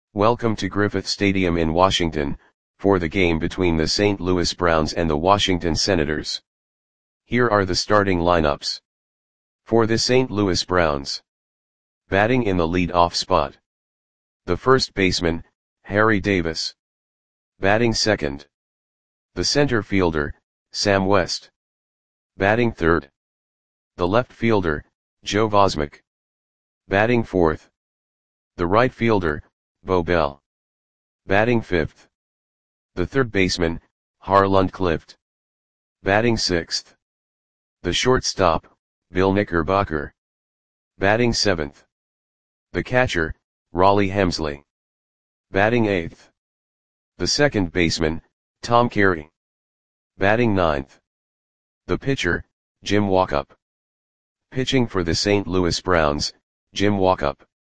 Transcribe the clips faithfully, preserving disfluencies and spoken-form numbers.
Welcome to Griffith Stadium in Washington, for the game between the Saint Louis Browns and the Washington Senators. Here are the starting lineups. For the Saint Louis Browns. Batting in the lead-off spot. The first baseman, Harry Davis. Batting second. The center fielder, Sam West. Batting third. The left fielder, Joe Vosmek. Batting fourth. The right fielder, Bo Bell. Batting fifth. The third baseman, Har Lundqvist. Batting sixth. The shortstop, Bill Knickerbocker. Batting seventh. The catcher, Rollie Hemsley. Batting eighth. The second baseman, Tom Carey. Batting ninth. The pitcher, Jim Walkup. Pitching for the Saint Louis Browns, Jim Walkup.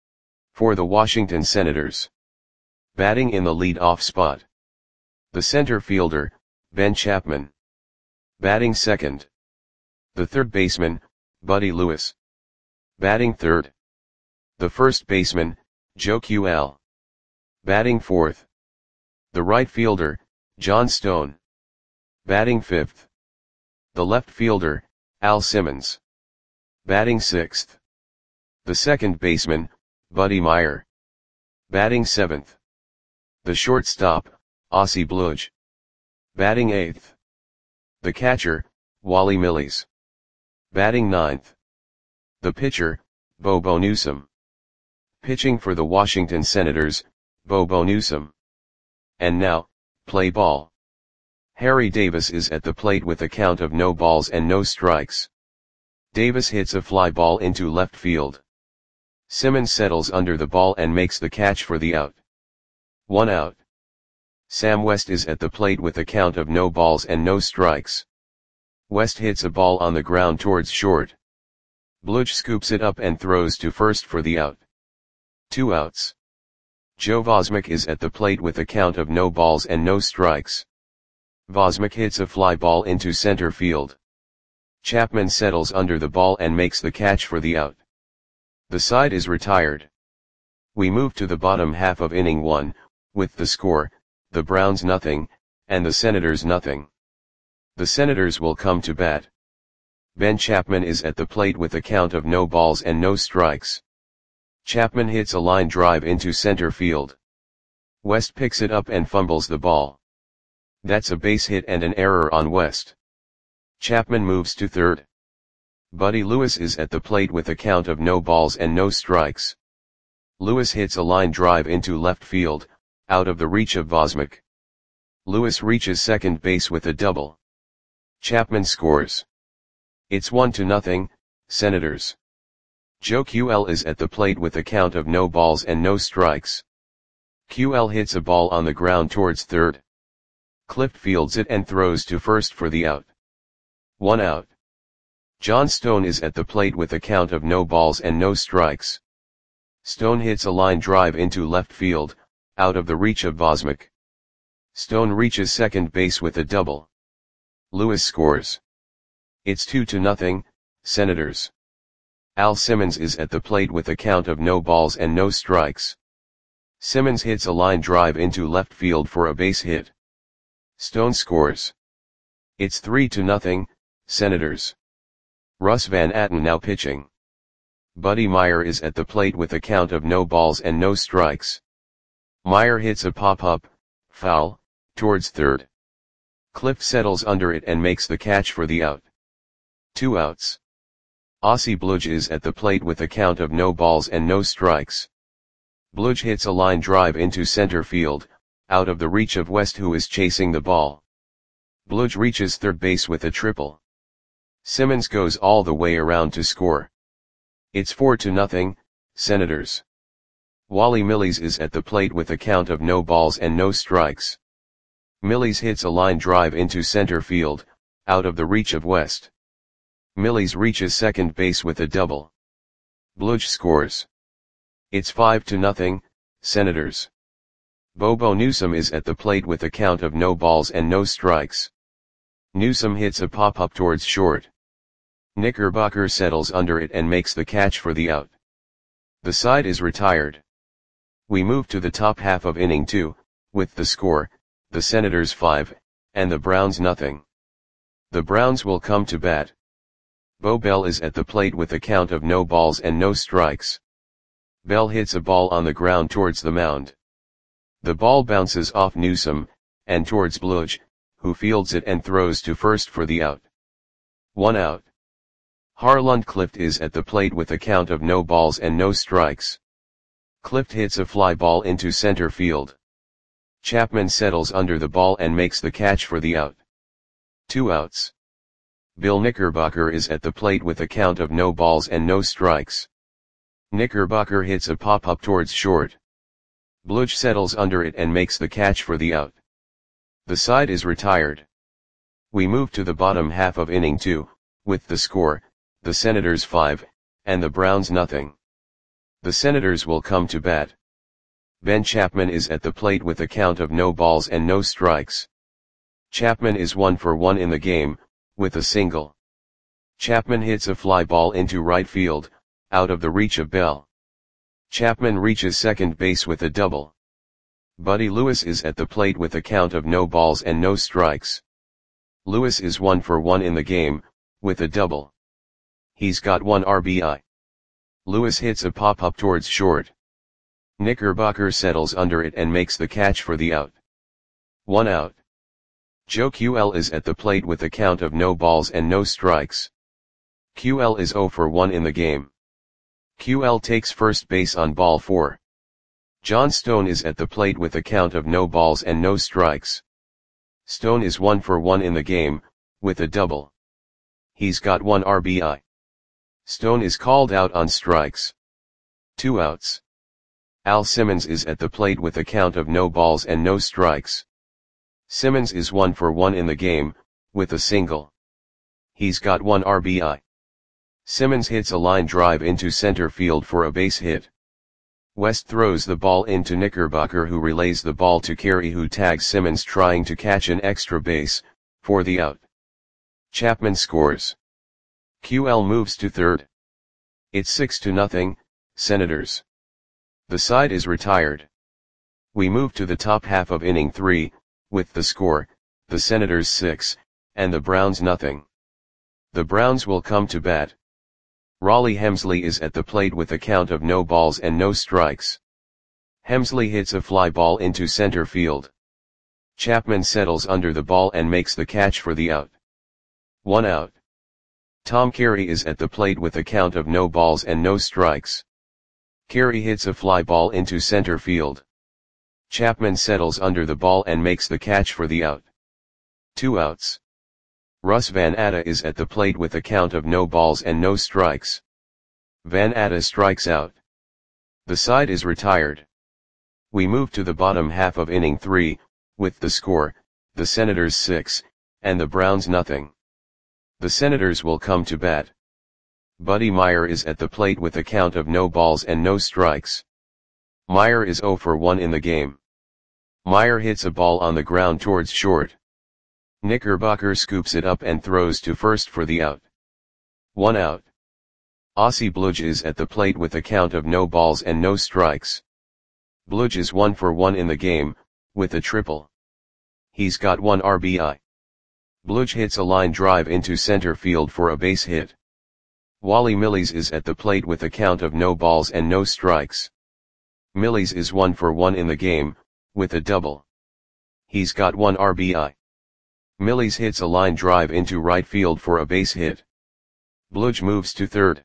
For the Washington Senators. Batting in the lead-off spot. The center fielder, Ben Chapman. Batting second. The third baseman, Buddy Lewis. Batting third. The first baseman, Joe Q L. Batting fourth. The right fielder, John Stone. Batting fifth. The left fielder, Al Simmons. Batting sixth. The second baseman, Buddy Meyer. Batting seventh. The shortstop, Ossie Bludge. Batting eighth. The catcher, Wally Milles. Batting ninth. The pitcher, Bobo Newsom. Pitching for the Washington Senators, Bobo Newsom. And now, play ball. Harry Davis is at the plate with a count of no balls and no strikes. Davis hits a fly ball into left field. Simmons settles under the ball and makes the catch for the out. One out. Sam West is at the plate with a count of no balls and no strikes. West hits a ball on the ground towards short. Bludge scoops it up and throws to first for the out. Two outs. Joe Vosmek is at the plate with a count of no balls and no strikes. Vosmek hits a fly ball into center field. Chapman settles under the ball and makes the catch for the out. The side is retired. We move to the bottom half of inning one, with the score, the Browns nothing, and the Senators nothing. The Senators will come to bat. Ben Chapman is at the plate with a count of no balls and no strikes. Chapman hits a line drive into center field. West picks it up and fumbles the ball. That's a base hit and an error on West. Chapman moves to third. Buddy Lewis is at the plate with a count of no balls and no strikes. Lewis hits a line drive into left field, out of the reach of Vosmek. Lewis reaches second base with a double. Chapman scores. It's one to nothing, Senators. Joe Q L is at the plate with a count of no balls and no strikes. Q L hits a ball on the ground towards third. Clift fields it and throws to first for the out. One out. John Stone is at the plate with a count of no balls and no strikes. Stone hits a line drive into left field, out of the reach of Vosmek. Stone reaches second base with a double. Lewis scores. It's two to nothing, Senators. Al Simmons is at the plate with a count of no balls and no strikes. Simmons hits a line drive into left field for a base hit. Stone scores. It's three to nothing, Senators. Russ Van Atten now pitching. Buddy Meyer is at the plate with a count of no balls and no strikes. Meyer hits a pop-up, foul, towards third. Cliff settles under it and makes the catch for the out. Two outs. Ossie Bludge is at the plate with a count of no balls and no strikes. Bludge hits a line drive into center field, out of the reach of West who is chasing the ball. Bludge reaches third base with a triple. Simmons goes all the way around to score. It's four to nothing, Senators. Wally Milles is at the plate with a count of no balls and no strikes. Milles hits a line drive into center field, out of the reach of West. Milles reaches second base with a double. Bludge scores. It's five to nothing, Senators. Bobo Newsom is at the plate with a count of no balls and no strikes. Newsom hits a pop-up towards short. Knickerbocker settles under it and makes the catch for the out. The side is retired. We move to the top half of inning two, with the score, the Senators five, and the Browns nothing. The Browns will come to bat. Bo Bell is at the plate with a count of no balls and no strikes. Bell hits a ball on the ground towards the mound. The ball bounces off Newsome, and towards Bludge, who fields it and throws to first for the out. One out. Harlund Clift is at the plate with a count of no balls and no strikes. Clift hits a fly ball into center field. Chapman settles under the ball and makes the catch for the out. Two outs. Bill Knickerbocker is at the plate with a count of no balls and no strikes. Knickerbocker hits a pop-up towards short. Bludge settles under it and makes the catch for the out. The side is retired. We move to the bottom half of inning two, with the score, the Senators five, and the Browns nothing. The Senators will come to bat. Ben Chapman is at the plate with a count of no balls and no strikes. Chapman is one for one in the game, with a single. Chapman hits a fly ball into right field, out of the reach of Bell. Chapman reaches second base with a double. Buddy Lewis is at the plate with a count of no balls and no strikes. Lewis is one for one in the game, with a double. He's got one R B I. Lewis hits a pop-up towards short. Knickerbocker settles under it and makes the catch for the out. One out. Joe Q L is at the plate with a count of no balls and no strikes. Q L is zero for one in the game. Q L takes first base on ball four. John Stone is at the plate with a count of no balls and no strikes. Stone is one for one in the game, with a double. He's got one R B I. Stone is called out on strikes. Two outs. Al Simmons is at the plate with a count of no balls and no strikes. Simmons is one for one in the game, with a single. He's got one R B I. Simmons hits a line drive into center field for a base hit. West throws the ball into Knickerbocker, who relays the ball to Carey, who tags Simmons trying to catch an extra base, for the out. Chapman scores. Q L moves to third. It's six to nothing, Senators. The side is retired. We move to the top half of inning three, with the score, the Senators six, and the Browns nothing. The Browns will come to bat. Raleigh Hemsley is at the plate with a count of no balls and no strikes. Hemsley hits a fly ball into center field. Chapman settles under the ball and makes the catch for the out. One out. Tom Carey is at the plate with a count of no balls and no strikes. Carey hits a fly ball into center field. Chapman settles under the ball and makes the catch for the out. Two outs. Russ Van Atta is at the plate with a count of no balls and no strikes. Van Atta strikes out. The side is retired. We move to the bottom half of inning three, with the score, the Senators six, and the Browns nothing. The Senators will come to bat. Buddy Meyer is at the plate with a count of no balls and no strikes. Meyer is zero for one in the game. Meyer hits a ball on the ground towards short. Knickerbocker scoops it up and throws to first for the out. One out. Ossie Bludge is at the plate with a count of no balls and no strikes. Bludge is one for one in the game, with a triple. He's got one R B I. Bludge hits a line drive into center field for a base hit. Wally Millies is at the plate with a count of no balls and no strikes. Millies is one for one in the game, with a double. He's got one R B I. Millies hits a line drive into right field for a base hit. Bludge moves to third.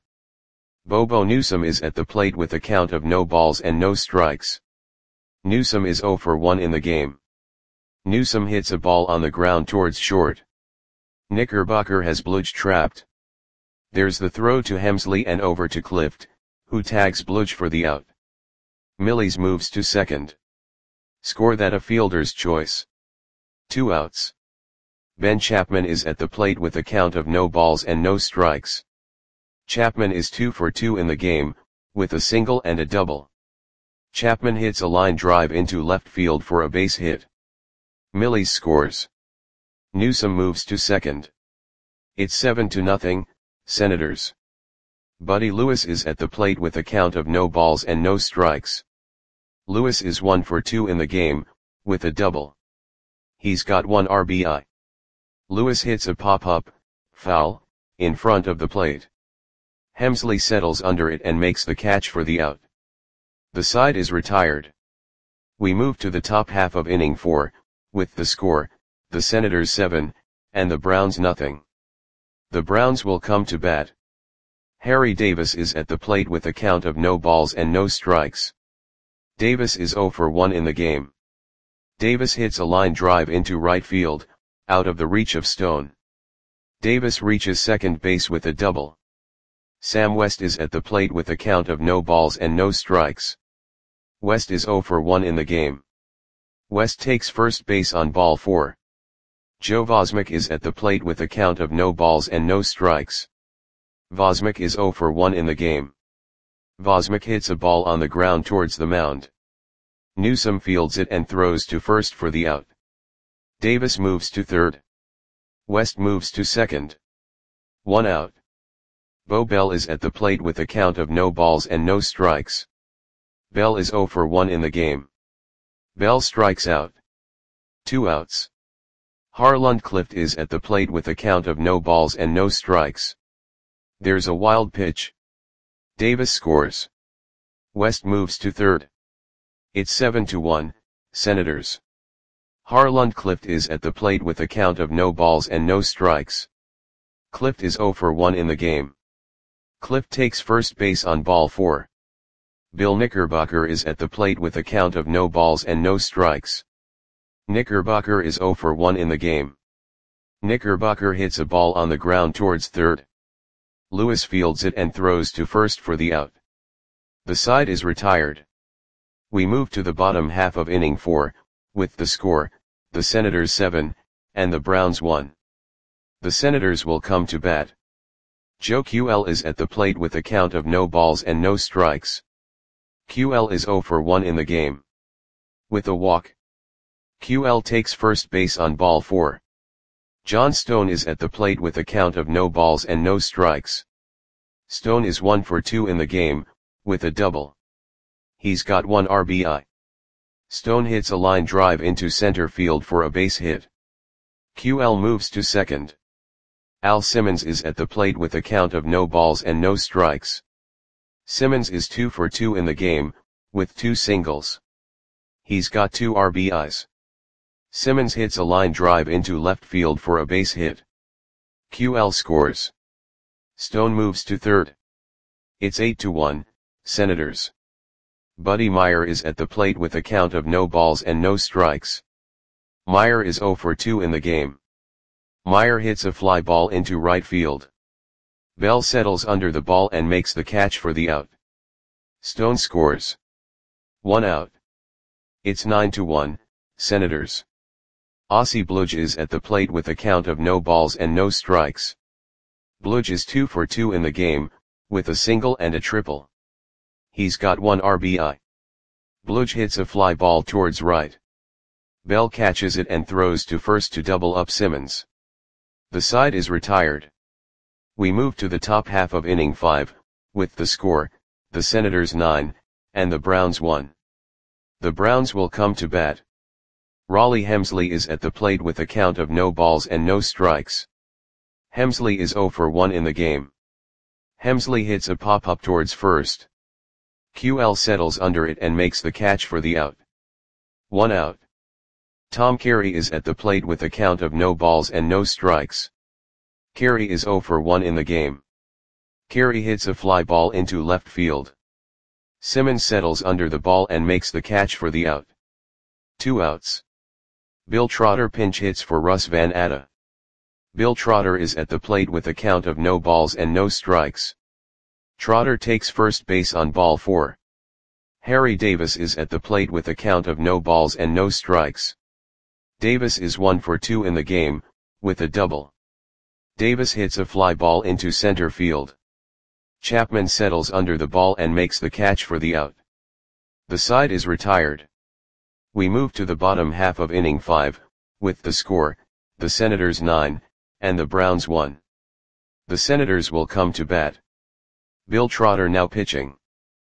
Bobo Newsome is at the plate with a count of no balls and no strikes. Newsome is zero for one in the game. Newsome hits a ball on the ground towards short. Knickerbocker has Bludge trapped. There's the throw to Hemsley and over to Clift, who tags Bludge for the out. Millies moves to second. Score that a fielder's choice. Two outs. Ben Chapman is at the plate with a count of no balls and no strikes. Chapman is two for two in the game, with a single and a double. Chapman hits a line drive into left field for a base hit. Millies scores. Newsome moves to second. It's seven to nothing, Senators. Buddy Lewis is at the plate with a count of no balls and no strikes. Lewis is one for two in the game, with a double. He's got one R B I. Lewis hits a pop-up, foul, in front of the plate. Hemsley settles under it and makes the catch for the out. The side is retired. We move to the top half of inning four, with the score, the Senators seven, and the Browns nothing. The Browns will come to bat. Harry Davis is at the plate with a count of no balls and no strikes. Davis is zero for one in the game. Davis hits a line drive into right field, out of the reach of Stone. Davis reaches second base with a double. Sam West is at the plate with a count of no balls and no strikes. West is zero for one in the game. West takes first base on ball four. Joe Vosmick is at the plate with a count of no balls and no strikes. Vosmick is zero for one in the game. Vosmick hits a ball on the ground towards the mound. Newsome fields it and throws to first for the out. Davis moves to third. West moves to second. One out. Bo Bell is at the plate with a count of no balls and no strikes. Bell is zero for one in the game. Bell strikes out. Two outs. Harlan Clift is at the plate with a count of no balls and no strikes. There's a wild pitch. Davis scores. West moves to third. It's seven to one, Senators. Harlan Clift is at the plate with a count of no balls and no strikes. Clift is zero for one in the game. Clift takes first base on ball four. Bill Knickerbocker is at the plate with a count of no balls and no strikes. Knickerbocker is zero for one in the game. Knickerbocker hits a ball on the ground towards third. Lewis fields it and throws to first for the out. The side is retired. We move to the bottom half of inning four, with the score, the Senators seven, and the Browns one. The Senators will come to bat. Joe Q L is at the plate with a count of no balls and no strikes. Q L is zero for one in the game. With a walk. Q L takes first base on ball four. John Stone is at the plate with a count of no balls and no strikes. Stone is one for two in the game, with a double. He's got one R B I. Stone hits a line drive into center field for a base hit. Q L moves to second. Al Simmons is at the plate with a count of no balls and no strikes. Simmons is two for two in the game, with two singles. He's got two R B Is. Simmons hits a line drive into left field for a base hit. Q L scores. Stone moves to third. It's eight to one, Senators. Buddy Meyer is at the plate with a count of no balls and no strikes. Meyer is zero for two in the game. Meyer hits a fly ball into right field. Bell settles under the ball and makes the catch for the out. Stone scores. One out. It's nine to one, Senators. Ossie Bludge is at the plate with a count of no balls and no strikes. Bludge is two for two in the game, with a single and a triple. He's got one R B I. Bludge hits a fly ball towards right. Bell catches it and throws to first to double up Simmons. The side is retired. We move to the top half of inning five, with the score, the Senators nine, and the Browns one. The Browns will come to bat. Raleigh Hemsley is at the plate with a count of no balls and no strikes. Hemsley is zero for one in the game. Hemsley hits a pop-up towards first. Q L settles under it and makes the catch for the out. One out. Tom Carey is at the plate with a count of no balls and no strikes. Carey is zero for one in the game. Carey hits a fly ball into left field. Simmons settles under the ball and makes the catch for the out. Two outs. Bill Trotter pinch hits for Russ Van Atta. Bill Trotter is at the plate with a count of no balls and no strikes. Trotter takes first base on ball four. Harry Davis is at the plate with a count of no balls and no strikes. Davis is one for two in the game, with a double. Davis hits a fly ball into center field. Chapman settles under the ball and makes the catch for the out. The side is retired. We move to the bottom half of inning five, with the score, the Senators nine, and the Browns one. The Senators will come to bat. Bill Trotter now pitching.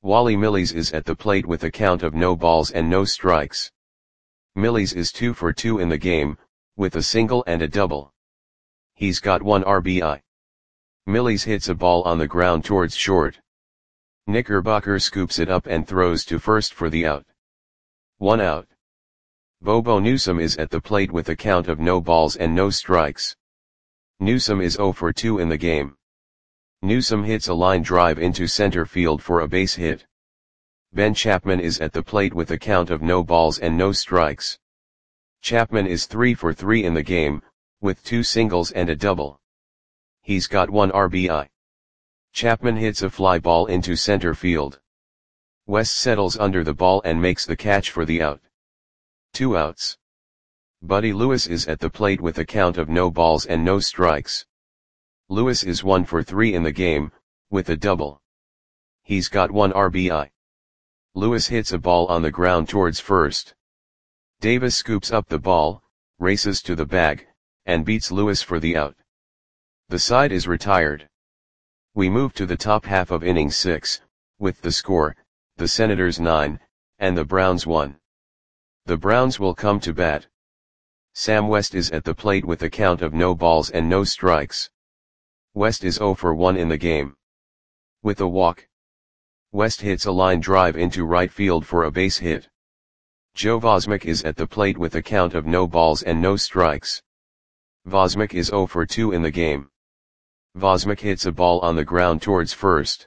Wally Millies is at the plate with a count of no balls and no strikes. Millies is two for two in the game, with a single and a double. He's got one R B I. Millies hits a ball on the ground towards short. Knickerbocker scoops it up and throws to first for the out. One out. Bobo Newsome is at the plate with a count of no balls and no strikes. Newsome is zero for two in the game. Newsome hits a line drive into center field for a base hit. Ben Chapman is at the plate with a count of no balls and no strikes. Chapman is three for three in the game, with two singles and a double. He's got one R B I. Chapman hits a fly ball into center field. West settles under the ball and makes the catch for the out. Two outs. Buddy Lewis is at the plate with a count of no balls and no strikes. Lewis is one for three in the game, with a double. He's got one R B I. Lewis hits a ball on the ground towards first. Davis scoops up the ball, races to the bag, and beats Lewis for the out. The side is retired. We move to the top half of inning six, with the score, the Senators nine, and the Browns one. The Browns will come to bat. Sam West is at the plate with a count of no balls and no strikes. West is zero for one in the game. With a walk. West hits a line drive into right field for a base hit. Joe Vosmick is at the plate with a count of no balls and no strikes. Vosmick is zero for two in the game. Vosmick hits a ball on the ground towards first.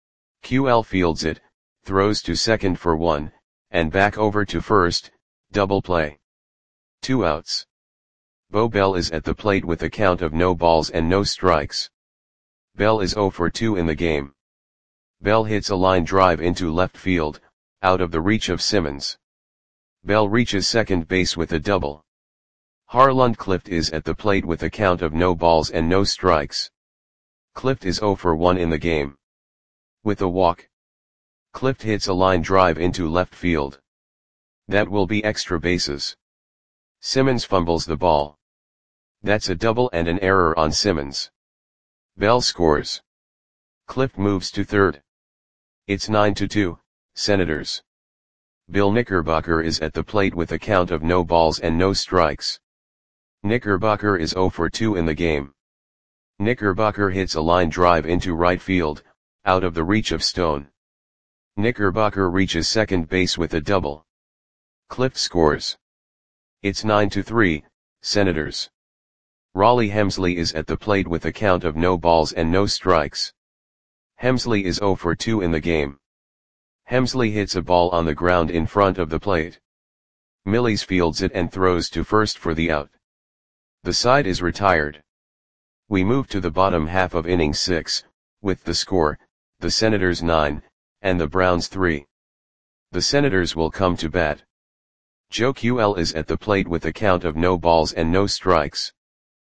Q L fields it, throws to second for one, and back over to first, double play. Two outs. Bo Bell is at the plate with a count of no balls and no strikes. Bell is zero for two in the game. Bell hits a line drive into left field, out of the reach of Simmons. Bell reaches second base with a double. Harland Clift is at the plate with a count of no balls and no strikes. Clift is zero for one in the game. With a walk. Clift hits a line drive into left field. That will be extra bases. Simmons fumbles the ball. That's a double and an error on Simmons. Bell scores. Clift moves to third. It's nine to two, Senators. Bill Knickerbocker is at the plate with a count of no balls and no strikes. Knickerbocker is zero for two in the game. Knickerbocker hits a line drive into right field, out of the reach of Stone. Knickerbocker reaches second base with a double. Clift scores. It's nine to three, Senators. Raleigh Hemsley is at the plate with a count of no balls and no strikes. Hemsley is zero for two in the game. Hemsley hits a ball on the ground in front of the plate. Millies fields it and throws to first for the out. The side is retired. We move to the bottom half of inning six, with the score, the Senators nine, and the Browns three. The Senators will come to bat. Joe Q L is at the plate with a count of no balls and no strikes.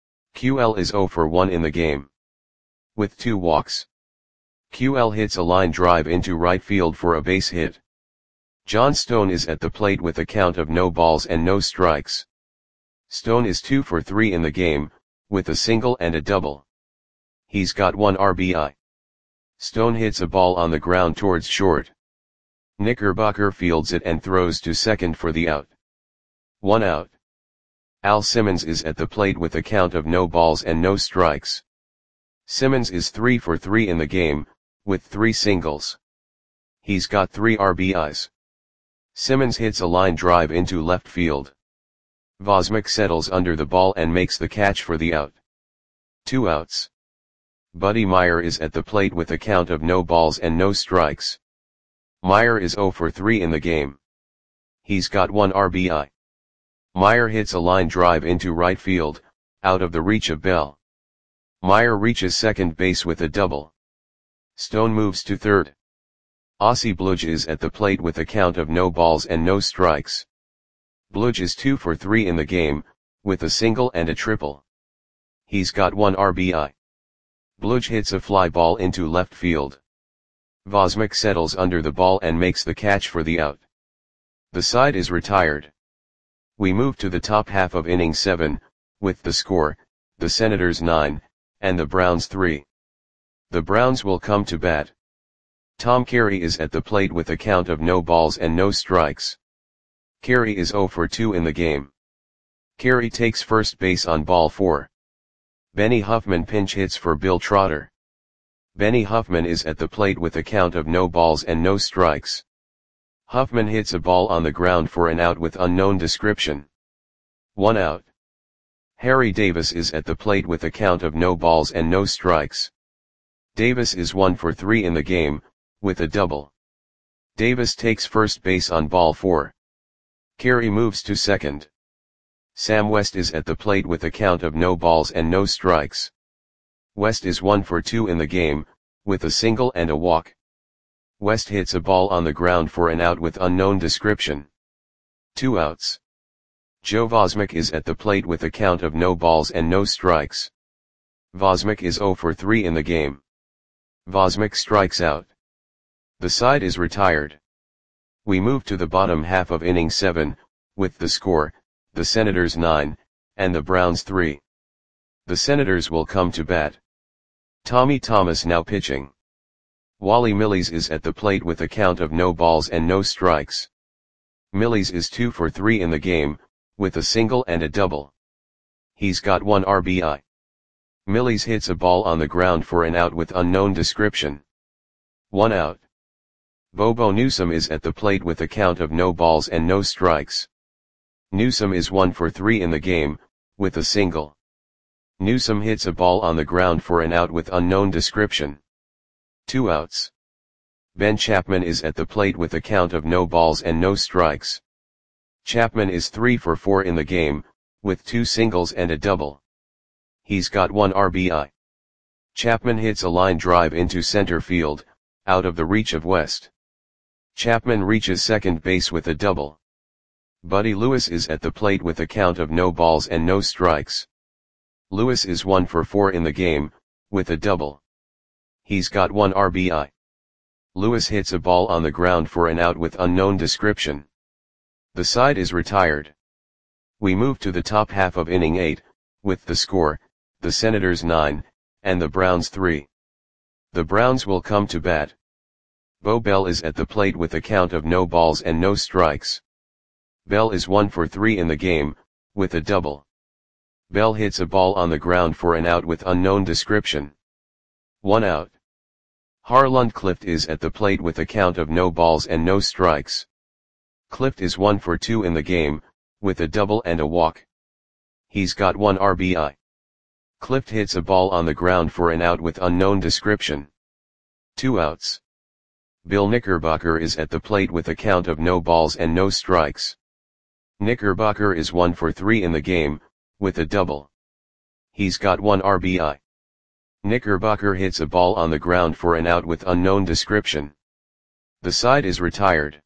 Q L is zero for one in the game. With two walks. Q L hits a line drive into right field for a base hit. John Stone is at the plate with a count of no balls and no strikes. Stone is two for three in the game, with a single and a double. He's got one R B I. Stone hits a ball on the ground towards short. Knickerbocker fields it and throws to second for the out. One out. Al Simmons is at the plate with a count of no balls and no strikes. Simmons is three for three in the game, with three singles. He's got three R B Is. Simmons hits a line drive into left field. Vosmick settles under the ball and makes the catch for the out. Two outs. Buddy Meyer is at the plate with a count of no balls and no strikes. Meyer is zero for three in the game. He's got one R B I. Meyer hits a line drive into right field, out of the reach of Bell. Meyer reaches second base with a double. Stone moves to third. Ossie Bludge is at the plate with a count of no balls and no strikes. Bludge is two for three in the game, with a single and a triple. He's got one R B I. Bludge hits a fly ball into left field. Vosmick settles under the ball and makes the catch for the out. The side is retired. We move to the top half of inning seven, with the score, the Senators nine, and the Browns three. The Browns will come to bat. Tom Carey is at the plate with a count of no balls and no strikes. Carey is zero for two in the game. Carey takes first base on ball four. Benny Huffman pinch hits for Bill Trotter. Benny Huffman is at the plate with a count of no balls and no strikes. Huffman hits a ball on the ground for an out with unknown description. One out. Harry Davis is at the plate with a count of no balls and no strikes. Davis is one for three in the game, with a double. Davis takes first base on ball four. Carey moves to second. Sam West is at the plate with a count of no balls and no strikes. West is one for two in the game, with a single and a walk. West hits a ball on the ground for an out with unknown description. Two outs. Joe Vosmick is at the plate with a count of no balls and no strikes. Vosmick is zero for three in the game. Vosmick strikes out. The side is retired. We move to the bottom half of inning seven, with the score, the Senators nine, and the Browns three. The Senators will come to bat. Tommy Thomas now pitching. Wally Milles is at the plate with a count of no balls and no strikes. Milles is two for three in the game, with a single and a double. He's got one R B I. Milles hits a ball on the ground for an out with unknown description. One out. Bobo Newsome is at the plate with a count of no balls and no strikes. Newsome is one for three in the game, with a single. Newsome hits a ball on the ground for an out with unknown description. Two outs. Ben Chapman is at the plate with a count of no balls and no strikes. Chapman is three for four in the game, with two singles and a double. He's got one R B I. Chapman hits a line drive into center field, out of the reach of West. Chapman reaches second base with a double. Buddy Lewis is at the plate with a count of no balls and no strikes. Lewis is one for four in the game, with a double. He's got one R B I. Lewis hits a ball on the ground for an out with unknown description. The side is retired. We move to the top half of inning eight, with the score, the Senators nine, and the Browns three. The Browns will come to bat. Bo Bell is at the plate with a count of no balls and no strikes. Bell is one for three in the game, with a double. Bell hits a ball on the ground for an out with unknown description. One out. Harland Clift is at the plate with a count of no balls and no strikes. Clift is one for two in the game, with a double and a walk. He's got one R B I. Clift hits a ball on the ground for an out with unknown description. Two outs. Bill Knickerbocker is at the plate with a count of no balls and no strikes. Knickerbocker is one for three in the game, with a double. He's got one R B I. Knickerbocker hits a ball on the ground for an out with unknown description. The side is retired.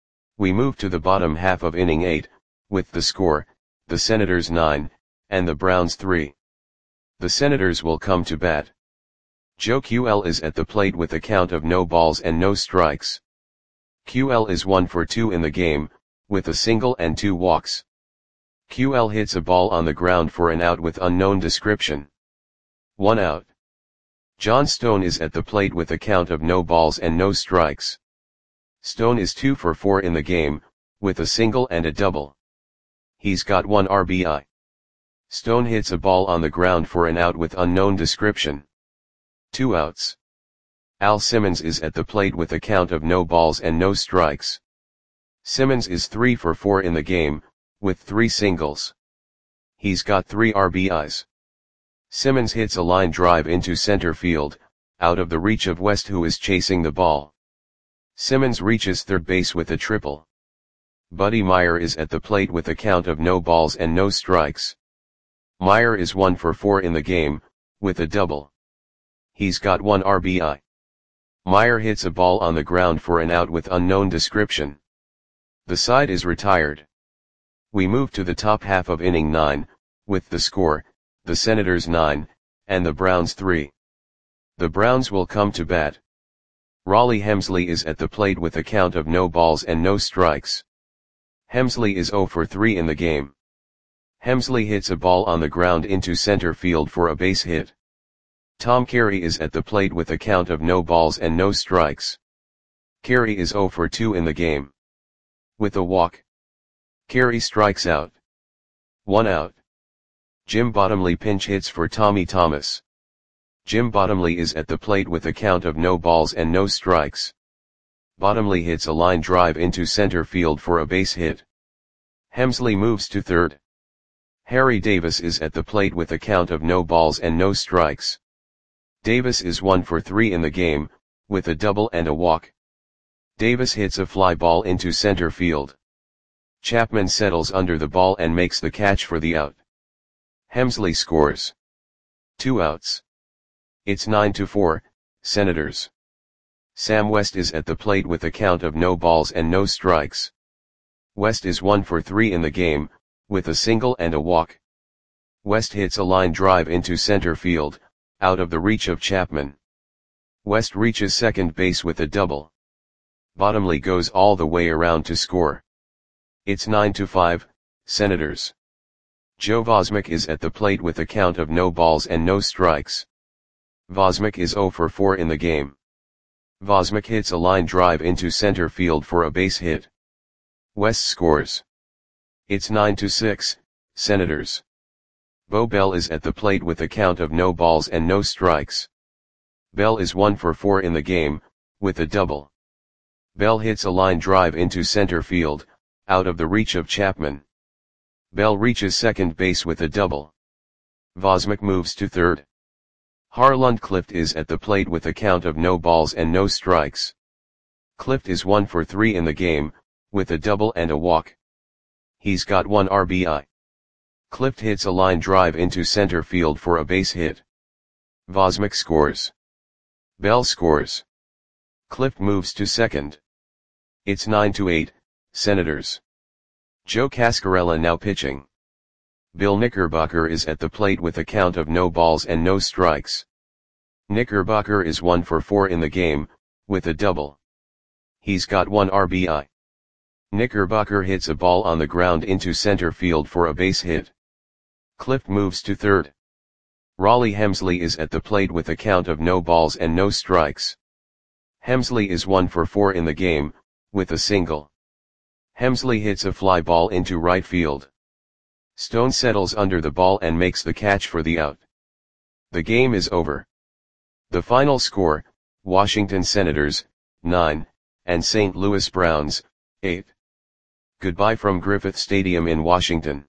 We move to the bottom half of inning eight, with the score, the Senators nine, and the Browns three. The Senators will come to bat. Joe Q L is at the plate with a count of no balls and no strikes. Q L is one for two in the game, with a single and two walks. Q L hits a ball on the ground for an out with unknown description. One out. John Stone is at the plate with a count of no balls and no strikes. Stone is two for four in the game, with a single and a double. He's got one R B I. Stone hits a ball on the ground for an out with unknown description. Two outs. Al Simmons is at the plate with a count of no balls and no strikes. Simmons is three for four in the game, with three singles. He's got three R B Is. Simmons hits a line drive into center field, out of the reach of West, who is chasing the ball. Simmons reaches third base with a triple. Buddy Meyer is at the plate with a count of no balls and no strikes. Meyer is one for four in the game, with a double. He's got one R B I. Meyer hits a ball on the ground for an out with unknown description. The side is retired. We move to the top half of inning nine, with the score, the Senators nine, and the Browns three. The Browns will come to bat. Raleigh Hemsley is at the plate with a count of no balls and no strikes. Hemsley is zero for three in the game. Hemsley hits a ball on the ground into center field for a base hit. Tom Carey is at the plate with a count of no balls and no strikes. Carey is zero for two in the game. With a walk, Carey strikes out. One out. Jim Bottomley pinch hits for Tommy Thomas. Jim Bottomley is at the plate with a count of no balls and no strikes. Bottomley hits a line drive into center field for a base hit. Hemsley moves to third. Harry Davis is at the plate with a count of no balls and no strikes. Davis is one for three in the game, with a double and a walk. Davis hits a fly ball into center field. Chapman settles under the ball and makes the catch for the out. Hemsley scores. Two outs. It's nine to four, Senators. Sam West is at the plate with a count of no balls and no strikes. West is one for three in the game, with a single and a walk. West hits a line drive into center field, out of the reach of Chapman. West reaches second base with a double. Bottomley goes all the way around to score. It's nine to five, Senators. Joe Vosmick is at the plate with a count of no balls and no strikes. Vosmick is zero for four in the game. Vosmick hits a line drive into center field for a base hit. West scores. It's nine to six, Senators. Bo Bell is at the plate with a count of no balls and no strikes. Bell is one for four in the game, with a double. Bell hits a line drive into center field, out of the reach of Chapman. Bell reaches second base with a double. Vosmick moves to third. Harland Clift is at the plate with a count of no balls and no strikes. Clift is one for three in the game, with a double and a walk. He's got one R B I. Clift hits a line drive into center field for a base hit. Vosmick scores. Bell scores. Clift moves to second. It's nine to eight, Senators. Joe Cascarella now pitching. Bill Knickerbocker is at the plate with a count of no balls and no strikes. Knickerbocker is one for four in the game, with a double. He's got one R B I. Knickerbocker hits a ball on the ground into center field for a base hit. Clift moves to third. Raleigh Hemsley is at the plate with a count of no balls and no strikes. Hemsley is one for four in the game, with a single. Hemsley hits a fly ball into right field. Stone settles under the ball and makes the catch for the out. The game is over. The final score, Washington Senators, nine, and Saint Louis Browns, eight. Goodbye from Griffith Stadium in Washington.